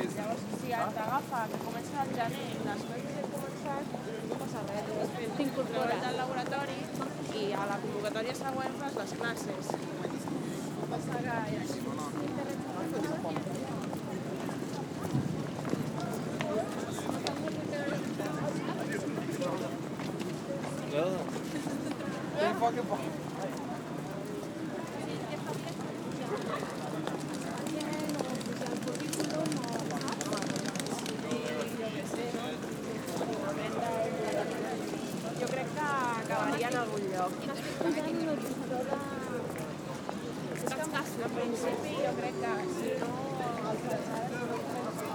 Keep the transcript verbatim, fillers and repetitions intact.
Llavors, si t'agafa que comença al gener, les coses que he començat, no passa res. Després t'incorpores al laboratori i a la convocatòria següent fas les classes. Passa que...